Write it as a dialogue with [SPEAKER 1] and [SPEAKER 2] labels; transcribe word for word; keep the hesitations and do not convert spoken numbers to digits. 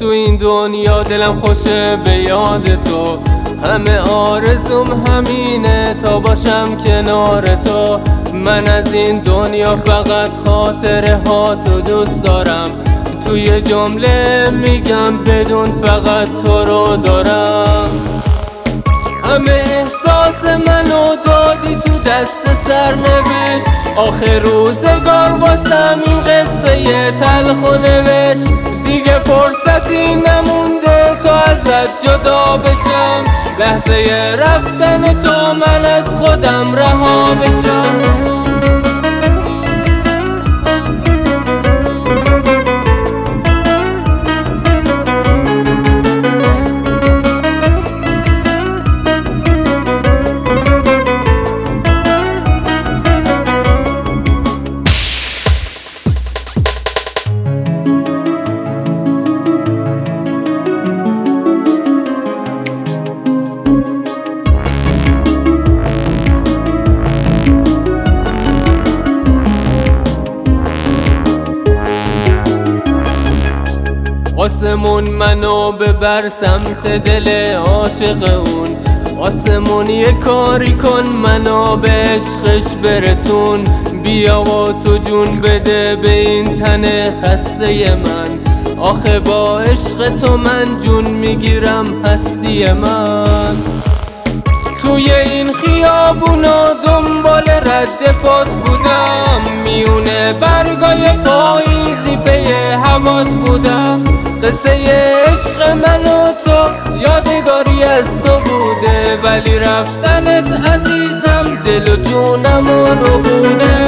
[SPEAKER 1] تو این دنیا دلم خوشه به یاد تو، همه آرزوم همینه تا باشم کنار تو. من از این دنیا فقط خاطره ها تو دوست دارم، توی جمله میگم بدون فقط تو رو دارم. همه احساس منو دادی تو دست سرنوشت، آخر روزگار واسم این قصه تلخ و نوشت. دیگه فرصتی نمونده تا ازت جدا بشم، لحظه رفتن تو من از خودم رها بشم. آسمون منو ببر سمت دل عاشق اون، آسمون یه کاری کن منو به عشقش برسون. بیا و تو جون بده به این تن خسته من، آخه با عشق تو من جون میگیرم هستی من. توی این خیابونا دنبال رد پات بودم، میونه برگای پاییزی پی هوات بودم. قصه عشق من و تو یادگاری از تو بوده، ولی رفتنت عزیزم دل و جونم رو بوده.